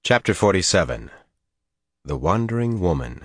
Chapter 47. The Wandering Woman.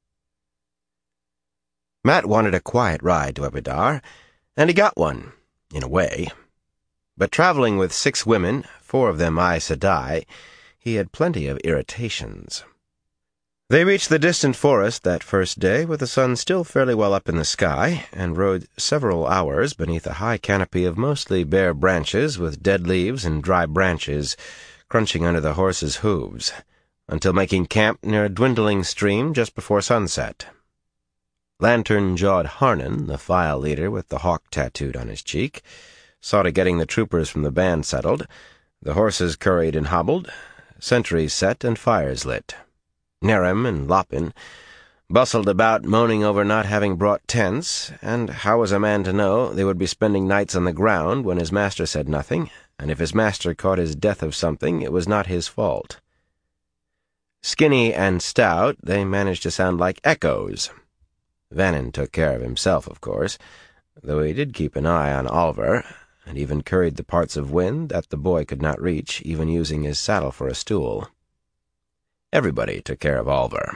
Matt wanted a quiet ride to Abu Dar, and he got one, in a way. But traveling with 6 women, 4 of them Aes Sedai, he had plenty of irritations. They reached the distant forest that first day with the sun still fairly well up in the sky, and rode several hours beneath a high canopy of mostly bare branches with dead leaves and dry branches crunching under the horses' hooves, until making camp near a dwindling stream just before sunset. Lantern-jawed Harnan, the file leader with the hawk tattooed on his cheek, saw to getting the troopers from the band settled, the horses curried and hobbled, sentries set and fires lit. Nerem and Lopin bustled about moaning over not having brought tents, and how was a man to know they would be spending nights on the ground when his master said nothing, and if his master caught his death of something, it was not his fault. Skinny and stout, they managed to sound like echoes. Vannin took care of himself, of course, though he did keep an eye on Oliver, and even curried the parts of wind that the boy could not reach, even using his saddle for a stool. Everybody took care of Oliver.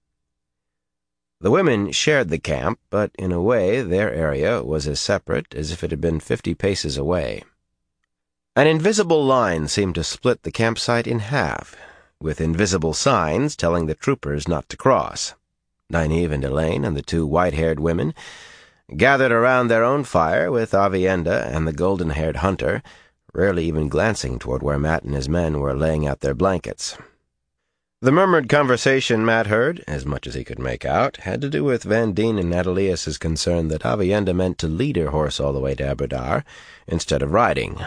The women shared the camp, but in a way their area was as separate as if it had been 50 paces away. An invisible line seemed to split the campsite in half, with invisible signs telling the troopers not to cross. Nynaeve and Elaine and the 2 white-haired women gathered around their own fire with Aviendha and the golden-haired hunter, rarely even glancing toward where Matt and his men were laying out their blankets. The murmured conversation Matt heard, as much as he could make out, had to do with Vandene and Adeleas's concern that Aviendha meant to lead her horse all the way to Abu Dar instead of riding.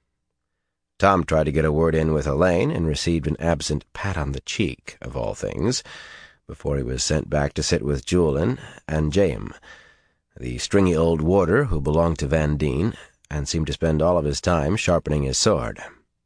Tom tried to get a word in with Elaine and received an absent pat on the cheek, of all things, before he was sent back to sit with Juilin and Jaim, the stringy old warder who belonged to Vandene and seemed to spend all of his time sharpening his sword.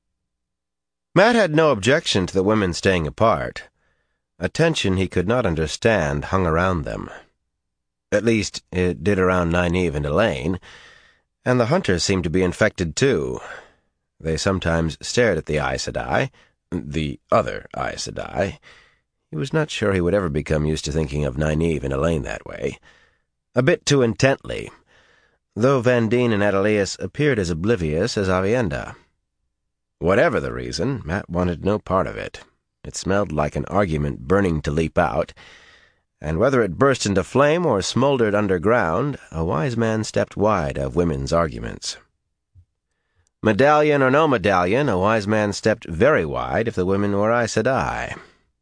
Matt had no objection to the women staying apart. A tension he could not understand hung around them. At least, it did around Nynaeve and Elaine, and the hunter seemed to be infected too. They sometimes stared at the Aes Sedai, the other Aes Sedai. He was not sure he would ever become used to thinking of Nynaeve and Elaine that way. A bit too intently, though Vandene and Adeleas appeared as oblivious as Aviendha. Whatever the reason, Matt wanted no part of it. It smelled like an argument burning to leap out, and whether it burst into flame or smoldered underground, a wise man stepped wide of women's arguments. Medallion or no medallion, a wise man stepped very wide if the women were Aes Sedai.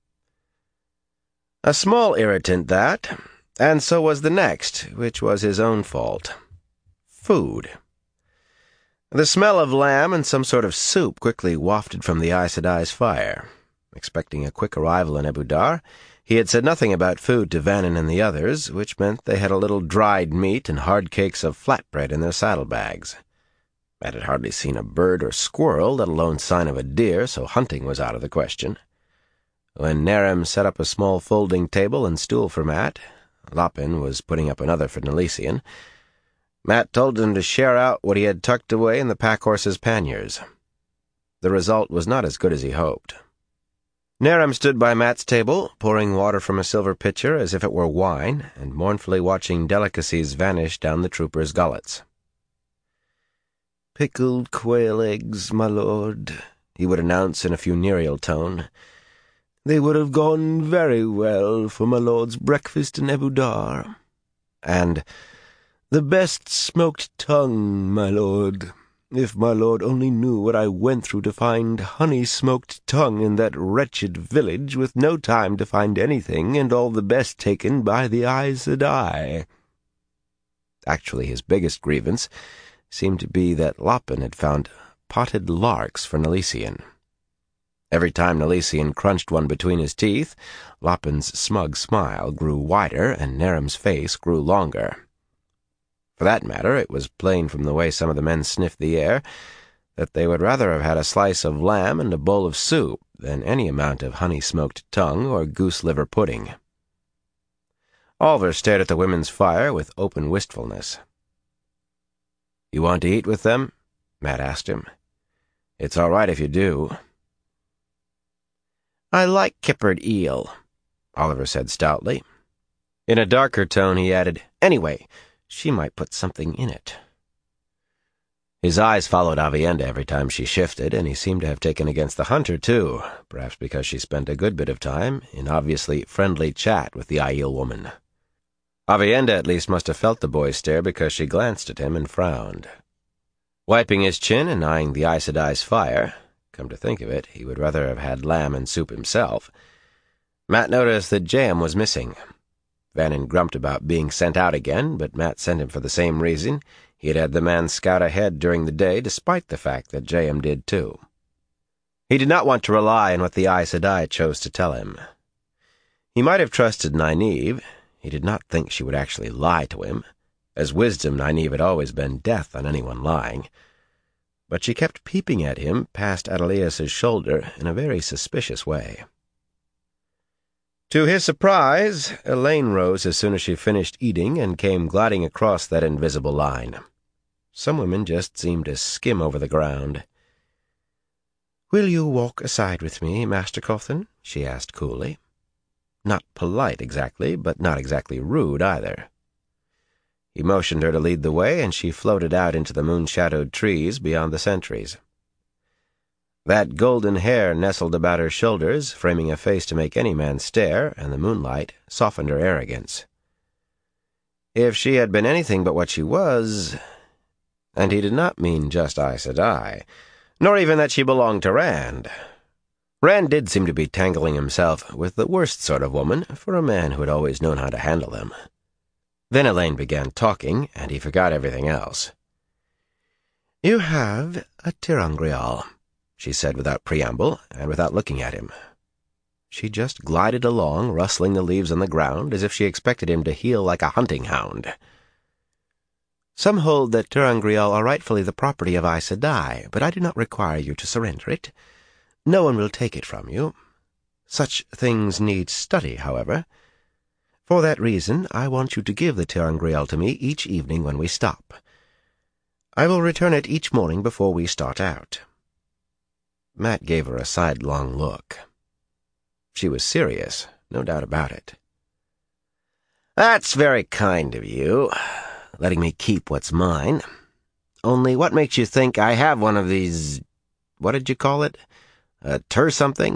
A small irritant, that, and so was the next, which was his own fault. Food. The smell of lamb and some sort of soup quickly wafted from the Aes Sedai's fire. Expecting a quick arrival in Abu Dar, he had said nothing about food to Vannin and the others, which meant they had a little dried meat and hard cakes of flatbread in their saddlebags. Matt had hardly seen a bird or squirrel, let alone sign of a deer, so hunting was out of the question. When Nerem set up a small folding table and stool for Matt, Lopin was putting up another for Nelisian, Matt told him to share out what he had tucked away in the pack-horse's panniers. The result was not as good as he hoped. Nerem stood by Matt's table, pouring water from a silver pitcher as if it were wine, and mournfully watching delicacies vanish down the troopers' gullets. "Pickled quail eggs, my lord," he would announce in a funereal tone. "They would have gone very well for my lord's breakfast in Abu Dar." And, "The best smoked tongue, my lord. If my lord only knew what I went through to find honey-smoked tongue in that wretched village, with no time to find anything, and all the best taken by the Aes Sedai." Actually, his biggest grievance seemed to be that Lopin had found potted larks for Nelisian. Every time Nelisian crunched one between his teeth, Lopin's smug smile grew wider and Nerem's face grew longer. For that matter, it was plain from the way some of the men sniffed the air that they would rather have had a slice of lamb and a bowl of soup than any amount of honey-smoked tongue or goose-liver pudding. Oliver stared at the women's fire with open wistfulness. "You want to eat with them?" Matt asked him. "It's all right if you do." "I like kippered eel," Oliver said stoutly. In a darker tone he added, "Anyway, she might put something in it." His eyes followed Avienda every time she shifted, and he seemed to have taken against the hunter, too, perhaps because she spent a good bit of time in obviously friendly chat with the Aiel woman. Avienda at least must have felt the boy's stare because she glanced at him and frowned. Wiping his chin and eyeing the Aes Sedai's fire, come to think of it, he would rather have had lamb and soup himself, Matt noticed that Jam was missing. Vannon grumped about being sent out again, but Matt sent him for the same reason. He had had the man scout ahead during the day, despite the fact that J.M. did too. He did not want to rely on what the Aes Sedai chose to tell him. He might have trusted Nynaeve. He did not think she would actually lie to him. As wisdom, Nynaeve had always been death on anyone lying. But she kept peeping at him past Adeleas's shoulder in a very suspicious way. To his surprise, Elaine rose as soon as she finished eating and came gliding across that invisible line. Some women just seemed to skim over the ground. "Will you walk aside with me, Master Cawthon?" she asked coolly. Not polite exactly, but not exactly rude either. He motioned her to lead the way, and she floated out into the moon-shadowed trees beyond the sentries. That golden hair nestled about her shoulders, framing a face to make any man stare, and the moonlight softened her arrogance. If she had been anything but what she was— and he did not mean just Aes Sedai, nor even that she belonged to Rand. Rand did seem to be tangling himself with the worst sort of woman for a man who had always known how to handle them. Then Elaine began talking, and he forgot everything else. "You have a ter'angreal," she said without preamble, and without looking at him. She just glided along, rustling the leaves on the ground, as if she expected him to heel like a hunting hound. "Some hold that ter'angreal are rightfully the property of Aes Sedai, but I do not require you to surrender it. No one will take it from you. Such things need study, however. For that reason, I want you to give the ter'angreal to me each evening when we stop. I will return it each morning before we start out." Matt gave her a sidelong look. She was serious, no doubt about it. "That's very kind of you, letting me keep what's mine. Only what makes you think I have one of these— what did you call it? A ter-something?"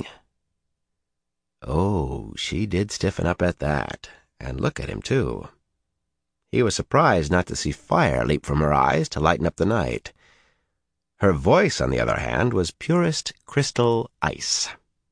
Oh, she did stiffen up at that, and look at him, too. He was surprised not to see fire leap from her eyes to lighten up the night. Her voice, on the other hand, was purest crystal ice.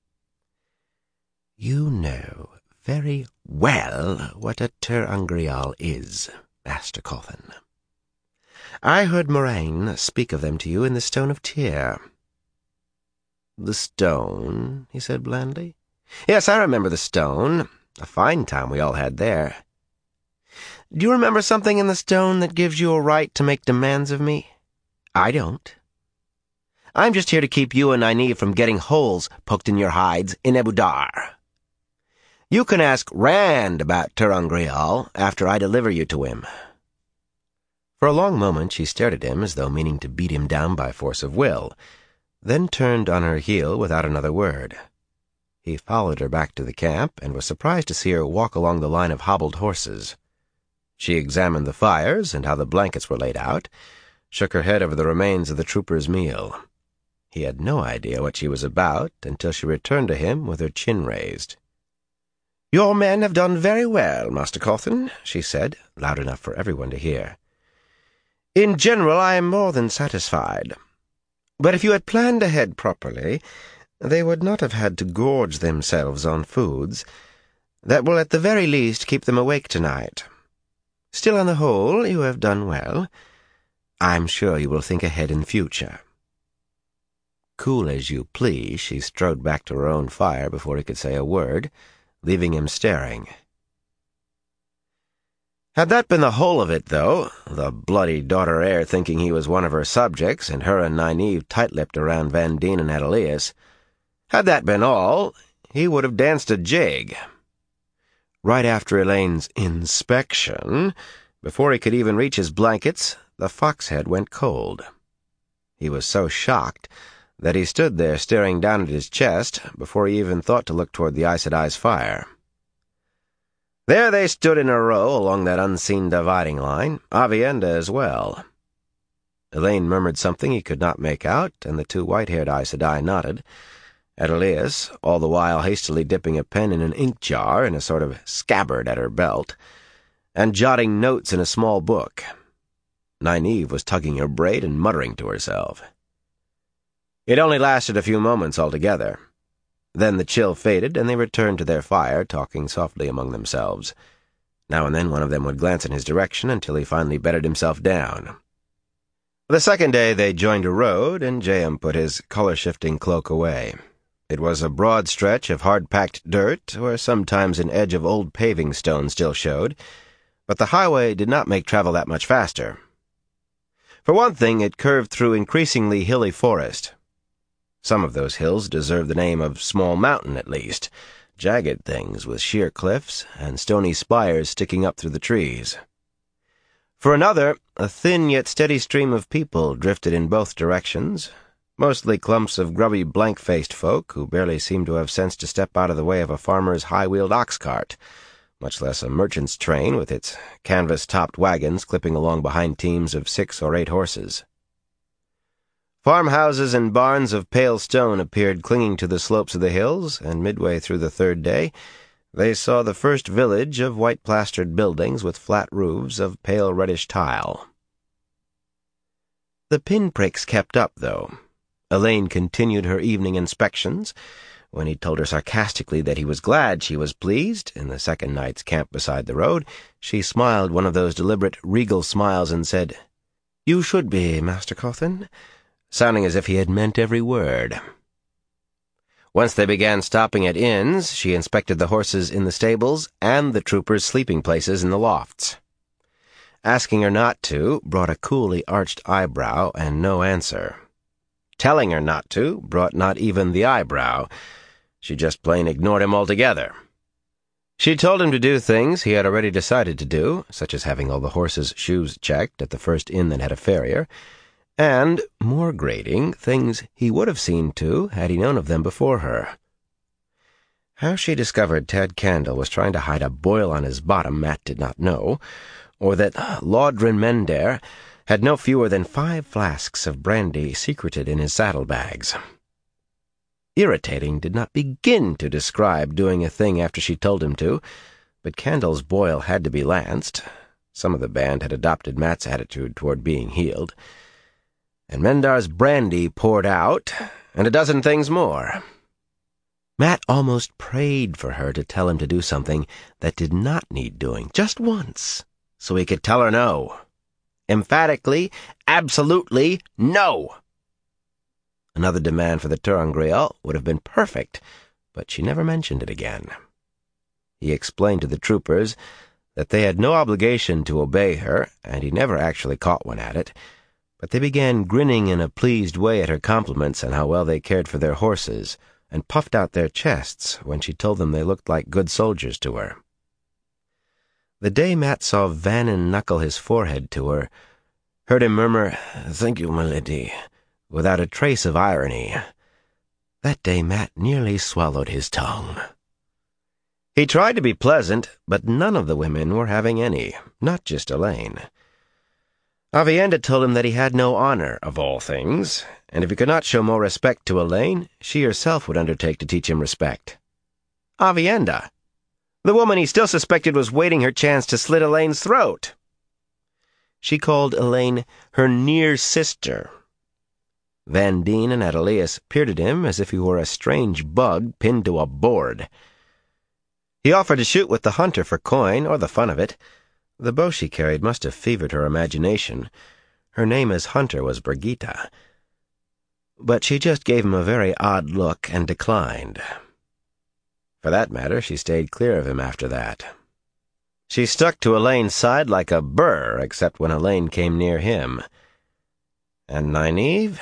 "You know very well what a ter'angreal is, Master Cawthon. I heard Moraine speak of them to you in the Stone of Tyr." "The stone," he said blandly. "Yes, I remember the stone. A fine time we all had there. Do you remember something in the stone that gives you a right to make demands of me? I don't. I'm just here to keep you and Nynaeve from getting holes poked in your hides in Ebou Dar. You can ask Rand about ter'angreal after I deliver you to him." For a long moment she stared at him as though meaning to beat him down by force of will, then turned on her heel without another word. He followed her back to the camp and was surprised to see her walk along the line of hobbled horses. She examined the fires and how the blankets were laid out, shook her head over the remains of the trooper's meal. He had no idea what she was about until she returned to him with her chin raised. "Your men have done very well, Master Cawthon," she said, loud enough for everyone to hear. "In general, I am more than satisfied. But if you had planned ahead properly, they would not have had to gorge themselves on foods that will at the very least keep them awake tonight. Still, on the whole, you have done well. I'm sure you will think ahead in future." Cool as you please, she strode back to her own fire before he could say a word, leaving him staring. Had that been the whole of it, though, the bloody daughter heir thinking he was one of her subjects, and her and Nynaeve tight-lipped around Vandene and Adeleas, had that been all, he would have danced a jig. Right after Elaine's inspection, before he could even reach his blankets, the foxhead went cold. He was so shocked that he stood there staring down at his chest before he even thought to look toward the Aes Sedai's fire. There they stood in a row along that unseen dividing line, Aviendha as well. Elaine murmured something he could not make out, and the two white-haired Aes Sedai nodded. Adeleas, all the while hastily dipping a pen in an ink jar in a sort of scabbard at her belt, and jotting notes in a small book. Nynaeve was tugging her braid and muttering to herself. It only lasted a few moments altogether. Then the chill faded, and they returned to their fire, talking softly among themselves. Now and then one of them would glance in his direction until he finally bedded himself down. The second day they joined a road, and Jaem put his color-shifting cloak away. It was a broad stretch of hard-packed dirt, where sometimes an edge of old paving stone still showed, but the highway did not make travel that much faster. For one thing, it curved through increasingly hilly forest. Some of those hills deserved the name of small mountain, at least, jagged things with sheer cliffs and stony spires sticking up through the trees. For another, a thin yet steady stream of people drifted in both directions, mostly clumps of grubby, blank-faced folk who barely seemed to have sense to step out of the way of a farmer's high-wheeled ox cart, much less a merchant's train with its canvas-topped wagons clipping along behind teams of 6 or 8 horses. Farmhouses and barns of pale stone appeared clinging to the slopes of the hills, and midway through the third day they saw the first village of white-plastered buildings with flat roofs of pale reddish tile. The pinpricks kept up, though. Elaine continued her evening inspections. When he told her sarcastically that he was glad she was pleased, in the second night's camp beside the road, she smiled one of those deliberate, regal smiles and said, "You should be, Master Cawthon," sounding as if he had meant every word. Once they began stopping at inns, she inspected the horses in the stables and the troopers' sleeping places in the lofts. Asking her not to brought a coolly arched eyebrow and no answer. Telling her not to brought not even the eyebrow. She just plain ignored him altogether. She told him to do things he had already decided to do, such as having all the horses' shoes checked at the first inn that had a farrier, and, more grating, things he would have seen to had he known of them before her. How she discovered Tad Candle was trying to hide a boil on his bottom Matt did not know, or that Laudrin Mendare had no fewer than 5 flasks of brandy secreted in his saddlebags. Irritating did not begin to describe doing a thing after she told him to, but Candle's boil had to be lanced. Some of the band had adopted Matt's attitude toward being healed. And Mendar's brandy poured out, and a dozen things more. Matt almost prayed for her to tell him to do something that did not need doing, just once, so he could tell her no. Emphatically, absolutely no. Another demand for the ter'angreal would have been perfect, but she never mentioned it again. He explained to the troopers that they had no obligation to obey her, and he never actually caught one at it, but they began grinning in a pleased way at her compliments and how well they cared for their horses, and puffed out their chests when she told them they looked like good soldiers to her. The day Matt saw Vannin knuckle his forehead to her, heard him murmur, "Thank you, my lady," without a trace of irony, that day Matt nearly swallowed his tongue. He tried to be pleasant, but none of the women were having any, not just Elaine. Aviendha told him that he had no honor, of all things, and if he could not show more respect to Elaine, she herself would undertake to teach him respect. Aviendha! The woman he still suspected was waiting her chance to slit Elaine's throat. She called Elaine her near sister. Vandene and Adeleas peered at him as if he were a strange bug pinned to a board. He offered to shoot with the hunter for coin, or the fun of it. The bow she carried must have fevered her imagination. Her name as hunter was Brigitta. But she just gave him a very odd look and declined. For that matter, she stayed clear of him after that. She stuck to Elaine's side like a burr, except when Elaine came near him. And Nynaeve?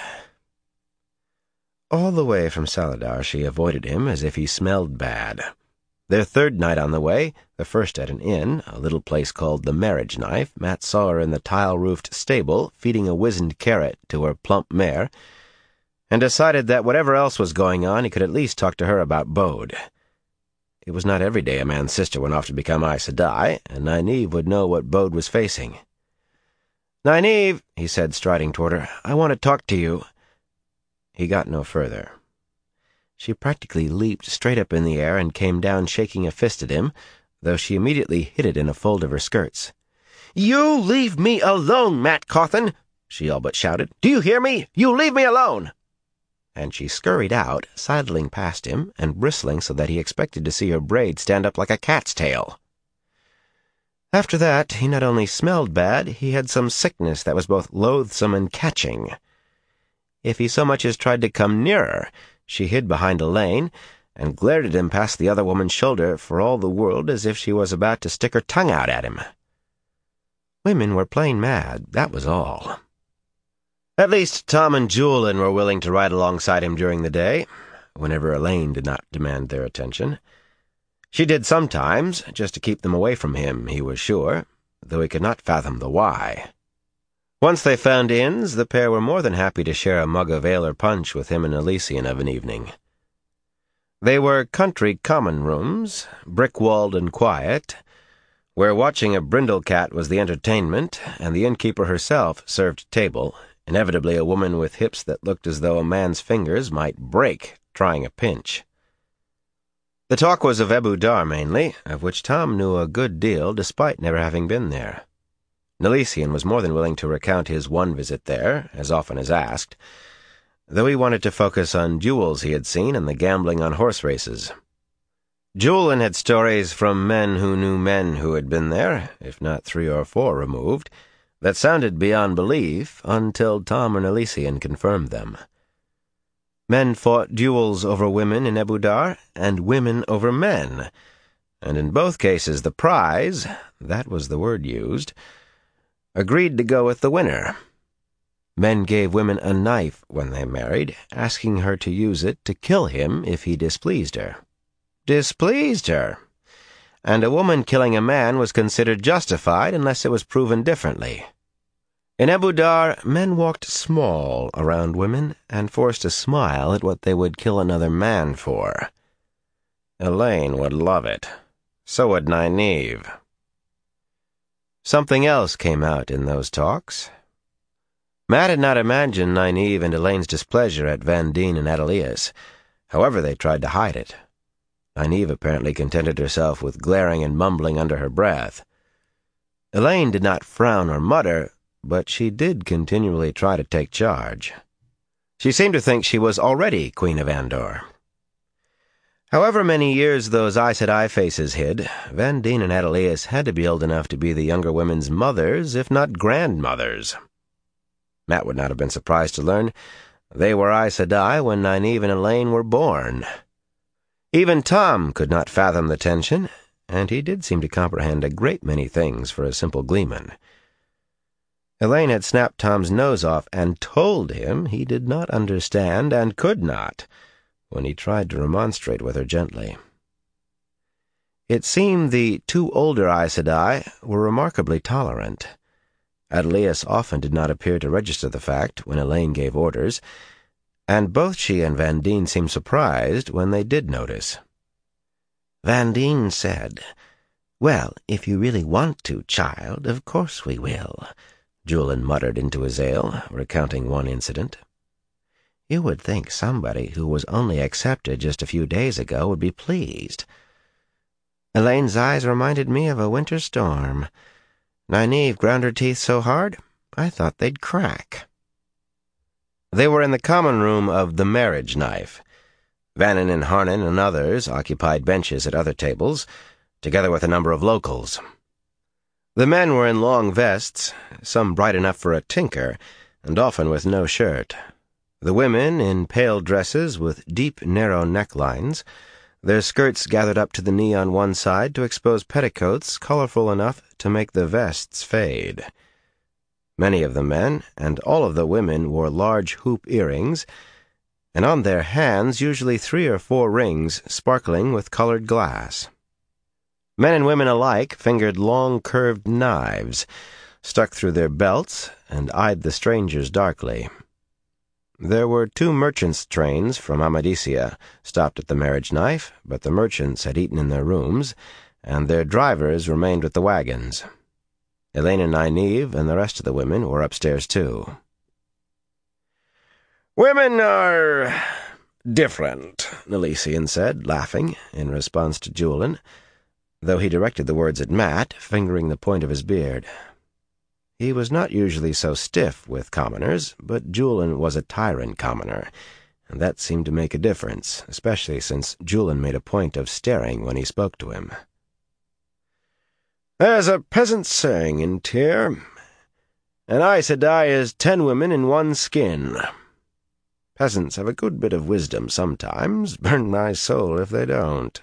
All the way from Saladar she avoided him as if he smelled bad. Their third night on the way, the first at an inn, a little place called the Marriage Knife, Matt saw her in the tile-roofed stable feeding a wizened carrot to her plump mare, and decided that whatever else was going on, he could at least talk to her about Bode. It was not every day a man's sister went off to become Aes Sedai, and Nynaeve would know what Bode was facing. "Nynaeve," he said, striding toward her, "I want to talk to you." He got no further. She practically leaped straight up in the air and came down shaking a fist at him, though she immediately hid it in a fold of her skirts. "You leave me alone, Mat Cauthon!" she all but shouted. "Do you hear me? You leave me alone!" And she scurried out, sidling past him and bristling so that he expected to see her braid stand up like a cat's tail. After that, he not only smelled bad, he had some sickness that was both loathsome and catching. If he so much as tried to come nearer, she hid behind Elayne and glared at him past the other woman's shoulder for all the world as if she was about to stick her tongue out at him. Women were plain mad, that was all. At least Tom and Juilin were willing to ride alongside him during the day, whenever Elayne did not demand their attention. She did sometimes, just to keep them away from him, he was sure, though he could not fathom the why. Once they found inns, the pair were more than happy to share a mug of ale or punch with him and Elysian of an evening. They were country common rooms, brick-walled and quiet, where watching a brindle cat was the entertainment, and the innkeeper herself served table, inevitably a woman with hips that looked as though a man's fingers might break trying a pinch. The talk was of Ebou Dar mainly, of which Tom knew a good deal despite never having been there. Elysian was more than willing to recount his one visit there, as often as asked, though he wanted to focus on jewels he had seen and the gambling on horse races. Juilin had stories from men who had been there, if not 3 or 4 removed, that sounded beyond belief until Tom and Elysian confirmed them. Men fought duels over women in Ebou Dar, and women over men, and in both cases the prize, that was the word used, agreed to go with the winner. Men gave women a knife when they married, asking her to use it to kill him if he displeased her. Displeased her! And a woman killing a man was considered justified unless it was proven differently. In Ebou Dar, men walked small around women and forced a smile at what they would kill another man for. Elayne would love it. So would Nynaeve. Something else came out in those talks. Mat had not imagined Nynaeve and Elayne's displeasure at Vandene and Adeleas, however they tried to hide it. Nynaeve apparently contented herself with glaring and mumbling under her breath. Elayne did not frown or mutter, but she did continually try to take charge. She seemed to think she was already Queen of Andor. However many years those Aes Sedai faces hid, Vandene and Adeleas had to be old enough to be the younger women's mothers, if not grandmothers. Mat would not have been surprised to learn they were Aes Sedai when Nynaeve and Elayne were born. Even Tom could not fathom the tension, and he did seem to comprehend a great many things for a simple gleeman. Elayne had snapped Tom's nose off and told him he did not understand and could not, when he tried to remonstrate with her gently. It seemed the 2 older Aes Sedai were remarkably tolerant. Adeleas often did not appear to register the fact when Elayne gave orders, and both she and Vandene seemed surprised when they did notice. Vandene said, "Well, if you really want to, child, of course we will," Juilin muttered into his ale, recounting one incident. "You would think somebody who was only accepted just a few days ago would be pleased. Elayne's eyes reminded me of a winter storm. Nynaeve ground her teeth so hard, I thought they'd crack." They were in the common room of the marriage knife. Vannin and Harnan and others occupied benches at other tables, together with a number of locals. The men were in long vests, some bright enough for a tinker, and often with no shirt. The women in pale dresses with deep, narrow necklines, their skirts gathered up to the knee on one side to expose petticoats colorful enough to make the vests fade. Many of the men and all of the women wore large hoop earrings, and on their hands usually 3 or 4 rings sparkling with colored glass. Men and women alike fingered long curved knives, stuck through their belts, and eyed the strangers darkly. There were 2 merchants' trains from Amadisia stopped at the Marriage Knife, but the merchants had eaten in their rooms, and their drivers remained with the wagons. Elaine and Nynaeve and the rest of the women were upstairs too. "Women are different," Nalisian said, laughing, in response to Julian, though he directed the words at Mat, fingering the point of his beard. He was not usually so stiff with commoners, but Julian was a tyrant commoner, and that seemed to make a difference, especially since Julian made a point of staring when he spoke to him. "There's a peasant saying in Tyr, an Aes Sedai is 10 women in 1 skin. Peasants have a good bit of wisdom sometimes, burn my soul if they don't."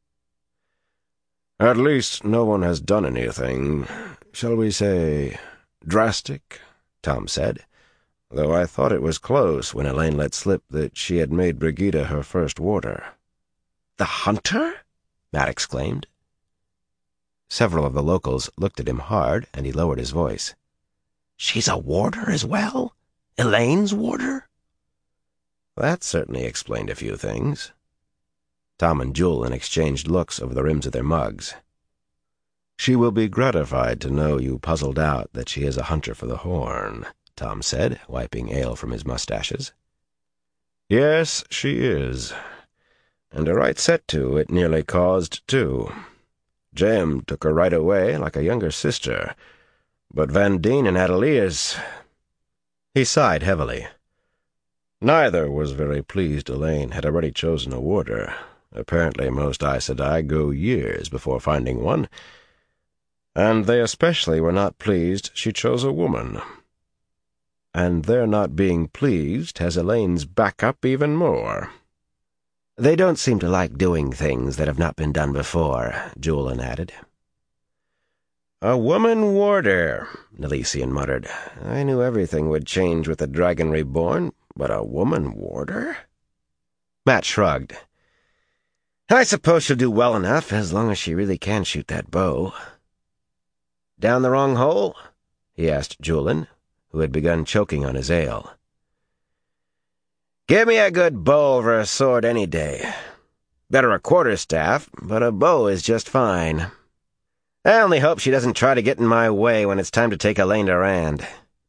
"At least no one has done anything, shall we say, drastic," Tom said, though I thought it was close when Elaine let slip that she had made Brigida her first warder. "The Hunter?" Mat exclaimed. Several of the locals looked at him hard, and he lowered his voice. "She's a warder as well? Elaine's warder?" That certainly explained a few things. Tom and Julian exchanged looks over the rims of their mugs. "She will be gratified to know you puzzled out that she is a hunter for the horn," Tom said, wiping ale from his mustaches. "Yes, she is. And a right set to it nearly caused, too. Jem took her right away like a younger sister, but Vandene and Adelius—" He sighed heavily. "Neither was very pleased Elaine had already chosen a warder. Apparently most Aes Sedai go years before finding one, and they especially were not pleased she chose a woman. And their not being pleased has Elaine's back up even more." "They don't seem to like doing things that have not been done before," Julian added. "A woman warder," Nalisian muttered. "I knew everything would change with the Dragon Reborn, but a woman warder?" Mat shrugged. "I suppose she'll do well enough, as long as she really can shoot that bow." "Down the wrong hole?" he asked Julian, who had begun choking on his ale. "Give me a good bow over a sword any day. Better a quarterstaff, but a bow is just fine. I only hope she doesn't try to get in my way when it's time to take Elaine to Rand."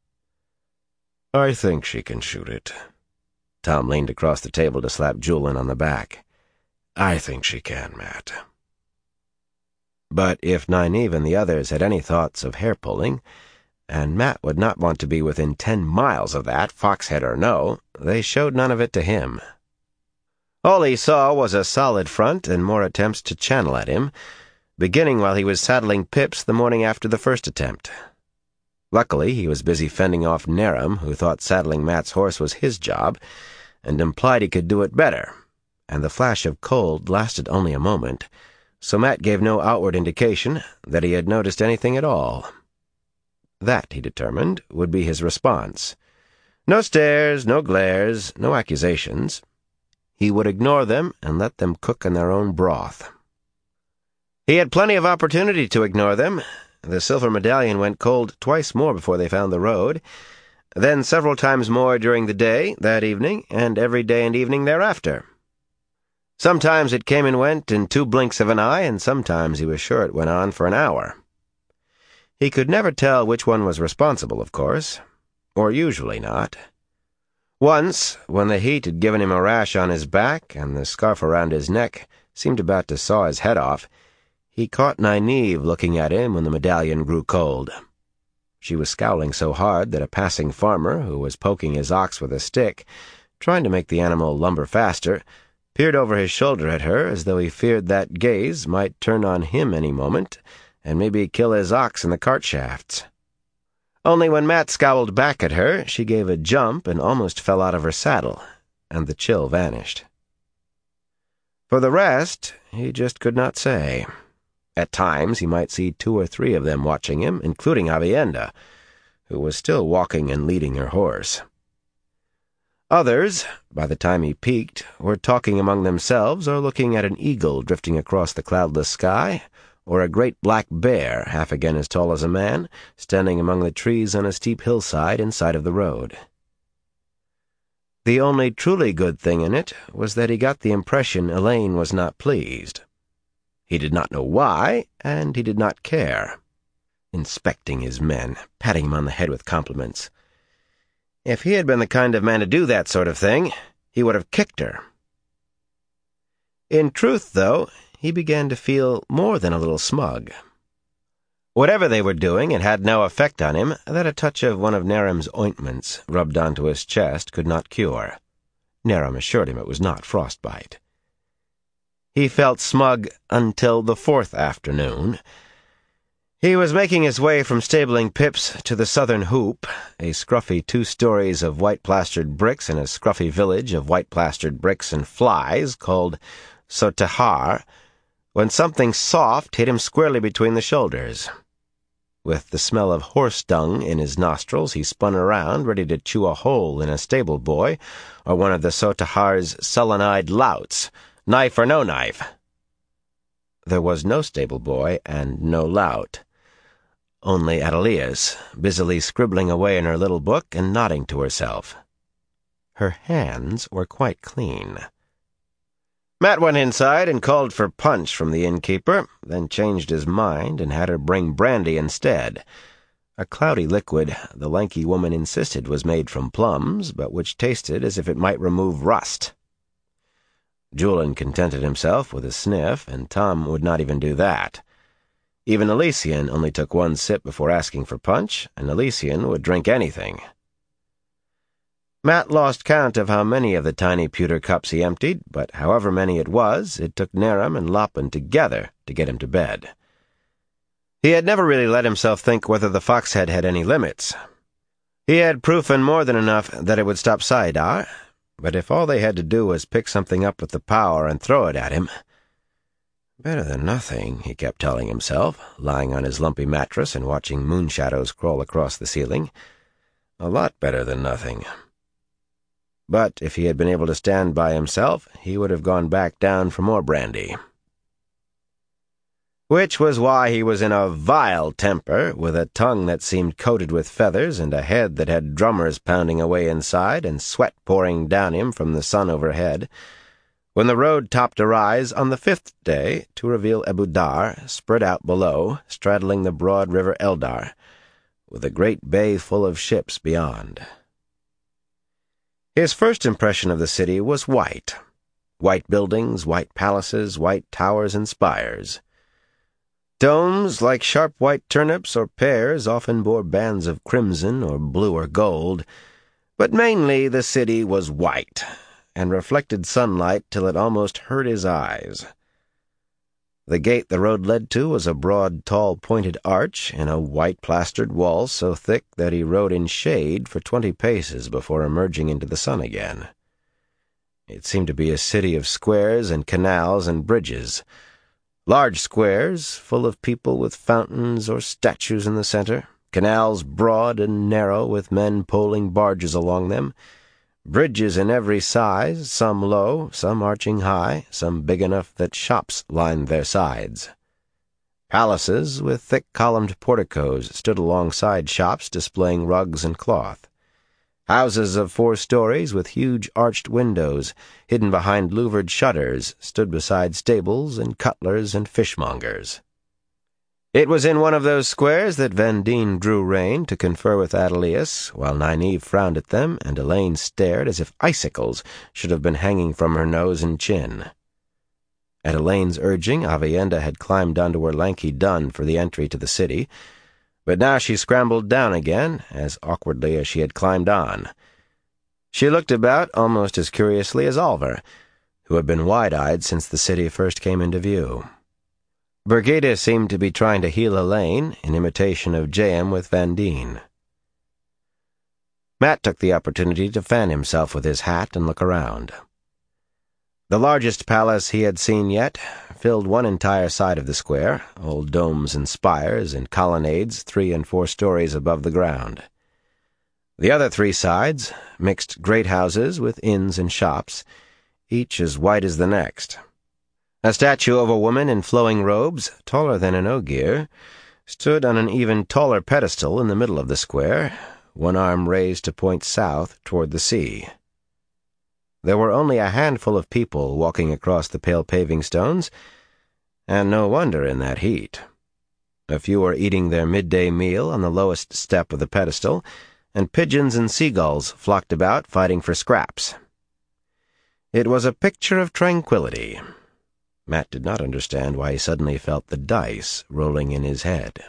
"I think she can shoot it." Tom leaned across the table to slap Julian on the back. "I think she can, Mat." But if Nynaeve and the others had any thoughts of hair-pulling, and Mat would not want to be within 10 miles of that, foxhead or no, they showed none of it to him. All he saw was a solid front and more attempts to channel at him, beginning while he was saddling Pips the morning after the first attempt. Luckily, he was busy fending off Narum, who thought saddling Mat's horse was his job, and implied he could do it better, and the flash of cold lasted only a moment, so Mat gave no outward indication that he had noticed anything at all. That, he determined, would be his response. No stares, no glares, no accusations. He would ignore them and let them cook in their own broth. He had plenty of opportunity to ignore them. The silver medallion went cold twice more before they found the road, then several times more during the day, that evening, and every day and evening thereafter. Sometimes it came and went in 2 blinks of an eye, and sometimes he was sure it went on for an hour. He could never tell which one was responsible, of course, or usually not. Once, when the heat had given him a rash on his back and the scarf around his neck seemed about to saw his head off, he caught Nynaeve looking at him when the medallion grew cold. She was scowling so hard that a passing farmer, who was poking his ox with a stick, trying to make the animal lumber faster, peered over his shoulder at her as though he feared that gaze might turn on him any moment and maybe kill his ox in the cart shafts. Only when Mat scowled back at her, she gave a jump and almost fell out of her saddle, and the chill vanished. For the rest, he just could not say. At times he might see 2 or 3 of them watching him, including Avienda, who was still walking and leading her horse. Others, by the time he peeked, were talking among themselves or looking at an eagle drifting across the cloudless sky, or a great black bear, half again as tall as a man, standing among the trees on a steep hillside in sight of the road. The only truly good thing in it was that he got the impression Elaine was not pleased. He did not know why, and he did not care. Inspecting his men, patting him on the head with compliments. If he had been the kind of man to do that sort of thing, he would have kicked her. In truth, though, he began to feel more than a little smug. Whatever they were doing, it had no effect on him that a touch of one of Naram's ointments rubbed onto his chest could not cure. Naram assured him it was not frostbite. He felt smug until the fourth afternoon. He was making his way from stabling Pips to the southern hoop, a scruffy 2 stories of white-plastered bricks in a scruffy village of white-plastered bricks and flies called Sotahar, when something soft hit him squarely between the shoulders. With the smell of horse dung in his nostrils, he spun around, ready to chew a hole in a stable boy or one of the Sotahar's sullen-eyed louts, knife or no knife. There was no stable boy and no lout. Only Adelias, busily scribbling away in her little book and nodding to herself. Her hands were quite clean. Matt went inside and called for punch from the innkeeper, then changed his mind and had her bring brandy instead. A cloudy liquid the lanky woman insisted was made from plums, but which tasted as if it might remove rust. Julian contented himself with a sniff, and Tom would not even do that. Even Elysian only took 1 sip before asking for punch, and Elysian would drink anything. Matt lost count of how many of the tiny pewter cups he emptied, but however many it was, it took Naram and Loppin together to get him to bed. He had never really let himself think whether the Foxhead had any limits. He had proof and more than enough that it would stop Saidar, but if all they had to do was pick something up with the power and throw it at him— Better than nothing, he kept telling himself, lying on his lumpy mattress and watching moon shadows crawl across the ceiling. A lot better than nothing. But if he had been able to stand by himself, he would have gone back down for more brandy. Which was why he was in a vile temper, with a tongue that seemed coated with feathers and a head that had drummers pounding away inside and sweat pouring down him from the sun overhead, when the road topped a rise on the 5th day to reveal Abu Dar spread out below, straddling the broad river Eldar, with a great bay full of ships beyond. His first impression of the city was white. White buildings, white palaces, white towers and spires. Domes, like sharp white turnips or pears, often bore bands of crimson or blue or gold, but mainly the city was white, and reflected sunlight till it almost hurt his eyes. The gate the road led to was a broad, tall, pointed arch in a white-plastered wall so thick that he rode in shade for 20 paces before emerging into the sun again. It seemed to be a city of squares and canals and bridges. Large squares, full of people with fountains or statues in the center, canals broad and narrow with men poling barges along them, bridges in every size, some low, some arching high, some big enough that shops lined their sides. Palaces with thick columned porticos stood alongside shops displaying rugs and cloth. Houses of 4 stories with huge arched windows hidden behind louvered shutters stood beside stables and cutlers and fishmongers. It was in one of those squares that Vendine drew rein to confer with Adelias, while Nynaeve frowned at them and Elaine stared as if icicles should have been hanging from her nose and chin. At Elaine's urging, Avienda had climbed onto her lanky dun for the entry to the city, but now she scrambled down again, as awkwardly as she had climbed on. She looked about almost as curiously as Alvar, who had been wide-eyed since the city first came into view. Birgitta seemed to be trying to heal Elaine, in imitation of Jaem with Vandine. Matt took the opportunity to fan himself with his hat and look around. The largest palace he had seen yet filled one entire side of the square, old domes and spires and colonnades 3 and 4 stories above the ground. The other 3 sides, mixed great houses with inns and shops, each as white as the next. A statue of a woman in flowing robes, taller than an ogier, stood on an even taller pedestal in the middle of the square, one arm raised to point south toward the sea. There were only a handful of people walking across the pale paving stones, and no wonder in that heat. A few were eating their midday meal on the lowest step of the pedestal, and pigeons and seagulls flocked about, fighting for scraps. It was a picture of tranquility. Matt did not understand why he suddenly felt the dice rolling in his head.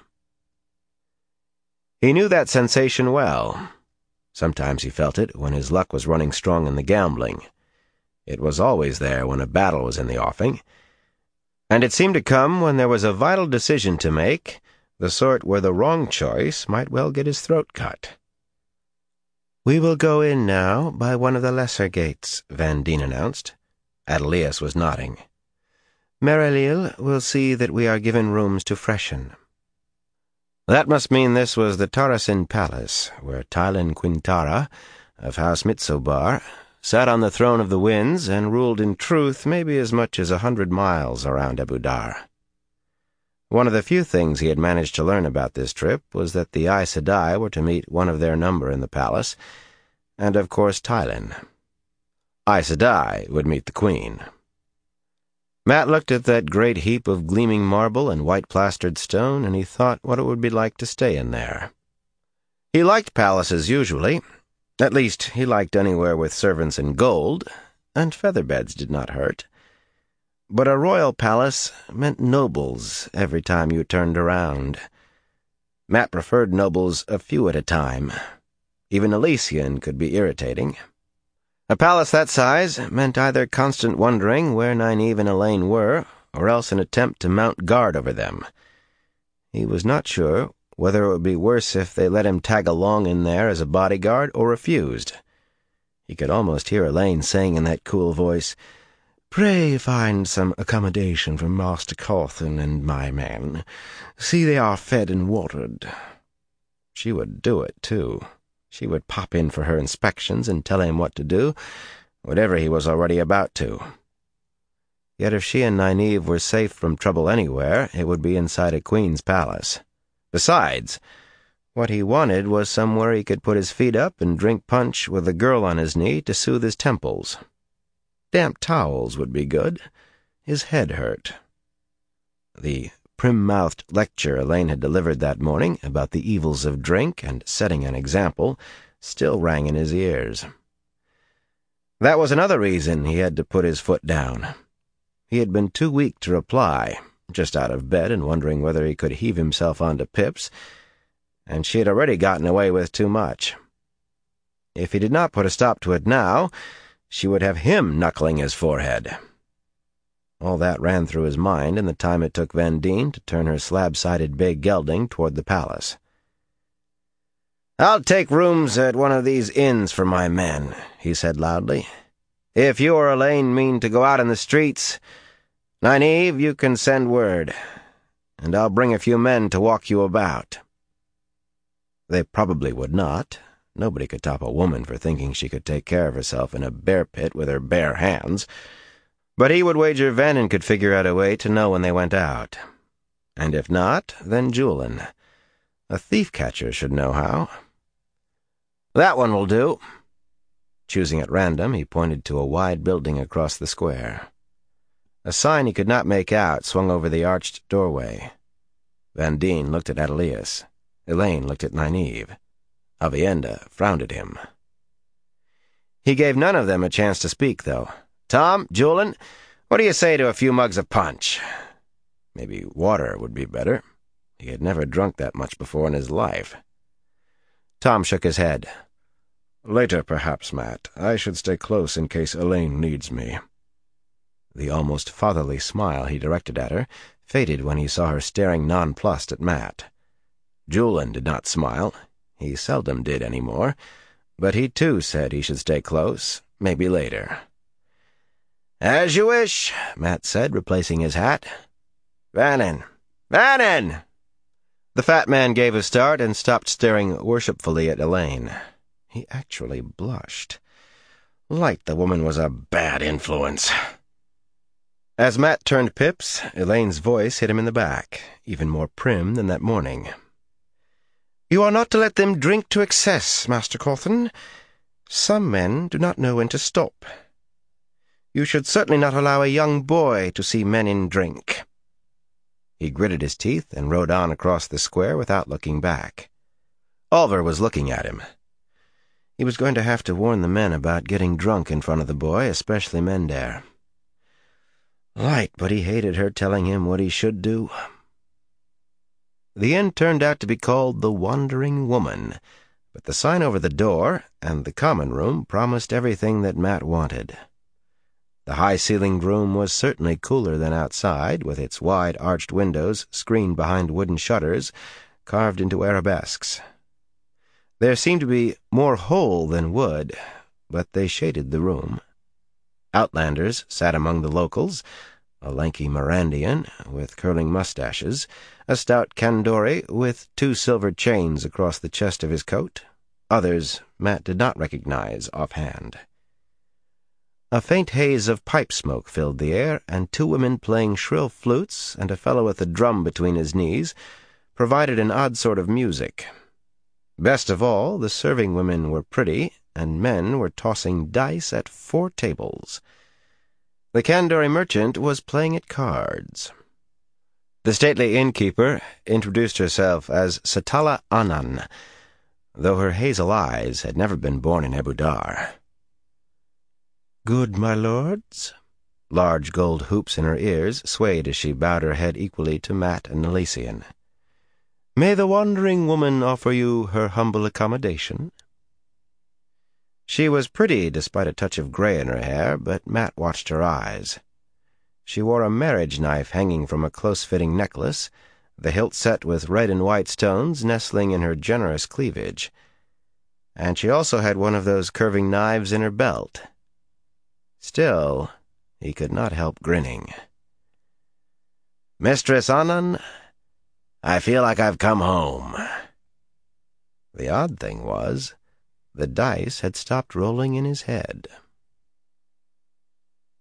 He knew that sensation well. Sometimes he felt it when his luck was running strong in the gambling. It was always there when a battle was in the offing, and it seemed to come when there was a vital decision to make, the sort where the wrong choice might well get his throat cut. "We will go in now by one of the lesser gates," Van Dien announced. Adelius was nodding. "Merelil will see that we are given rooms to freshen." That must mean this was the Tarasin Palace, where Tylin Quintara, of House Mitsobar, sat on the throne of the winds and ruled in truth maybe as much as 100 miles around Abu Dar. One of the few things he had managed to learn about this trip was that the Aes Sedai were to meet one of their number in the palace, and of course Tylin. Aes Sedai would meet the Queen. Matt looked at that great heap of gleaming marble and white-plastered stone, and he thought what it would be like to stay in there. He liked palaces usually. At least, he liked anywhere with servants in gold, and feather beds did not hurt. But a royal palace meant nobles every time you turned around. Matt preferred nobles a few at a time. Even Elysian could be irritating. A palace that size meant either constant wondering where Nynaeve and Elaine were, or else an attempt to mount guard over them. He was not sure whether it would be worse if they let him tag along in there as a bodyguard or refused. He could almost hear Elaine saying in that cool voice, "Pray find some accommodation for Master Cawthon and my men. See they are fed and watered." She would do it, too. She would pop in for her inspections and tell him what to do, whatever he was already about to. Yet if she and Nynaeve were safe from trouble anywhere, it would be inside a queen's palace. Besides, what he wanted was somewhere he could put his feet up and drink punch with a girl on his knee to soothe his temples. Damp towels would be good. His head hurt. The prim-mouthed lecture Elaine had delivered that morning about the evils of drink and setting an example still rang in his ears. That was another reason he had to put his foot down. He had been too weak to reply, just out of bed and wondering whether he could heave himself onto Pips, and she had already gotten away with too much. If he did not put a stop to it now, she would have him knuckling his forehead. All that ran through his mind in the time it took Van Dien to turn her slab-sided bay gelding toward the palace. "I'll take rooms at one of these inns for my men," he said loudly. "If you or Elaine mean to go out in the streets, Nynaeve, you can send word, and I'll bring a few men to walk you about." They probably would not. Nobody could top a woman for thinking she could take care of herself in a bear pit with her bare hands. But he would wager Vannin could figure out a way to know when they went out. And if not, then Julian. A thief-catcher should know how. "That one will do." Choosing at random, he pointed to a wide building across the square. A sign he could not make out swung over the arched doorway. Van Dien looked at Adelius. Elaine looked at Nynaeve. Aviendha frowned at him. He gave none of them a chance to speak, though. "Tom, Julian, what do you say to a few mugs of punch?" Maybe water would be better. He had never drunk that much before in his life. Tom shook his head. "Later, perhaps, Matt. I should stay close in case Elaine needs me." The almost fatherly smile he directed at her faded when he saw her staring nonplussed at Matt. Julian did not smile. He seldom did any more, but he too said he should stay close, maybe later. "As you wish," Matt said, replacing his hat. "Vannin! Vannin!" The fat man gave a start and stopped staring worshipfully at Elaine. He actually blushed. Light the woman was a bad influence. As Matt turned Pips, Elaine's voice hit him in the back, even more prim than that morning. "You are not to let them drink to excess, Master Cawthon. Some men do not know when to stop. You should certainly not allow a young boy to see men in drink." He gritted his teeth and rode on across the square without looking back. Oliver was looking at him. He was going to have to warn the men about getting drunk in front of the boy, especially Mendare. Light, but he hated her telling him what he should do. The inn turned out to be called the Wandering Woman, but the sign over the door and the common room promised everything that Matt wanted. The high-ceilinged room was certainly cooler than outside, with its wide arched windows screened behind wooden shutters carved into arabesques. There seemed to be more hole than wood, but they shaded the room. Outlanders sat among the locals, a lanky Mirandian with curling mustaches, a stout Kandori with 2 silver chains across the chest of his coat. Others Matt did not recognize offhand. A faint haze of pipe smoke filled the air, and 2 women playing shrill flutes and a fellow with a drum between his knees provided an odd sort of music. Best of all, the serving women were pretty, and men were tossing dice at 4 tables. The Kandori merchant was playing at cards. The stately innkeeper introduced herself as Satala Annan, though her hazel eyes had never been born in Abu Dar. "Good, my lords?" Large gold hoops in her ears swayed as she bowed her head equally to Matt and Nelician. "May the Wandering Woman offer you her humble accommodation?" She was pretty despite a touch of gray in her hair, but Matt watched her eyes. She wore a marriage knife hanging from a close-fitting necklace, the hilt set with red and white stones nestling in her generous cleavage. And she also had one of those curving knives in her belt. Still, he could not help grinning. "Mistress Annan, I feel like I've come home." The odd thing was, the dice had stopped rolling in his head.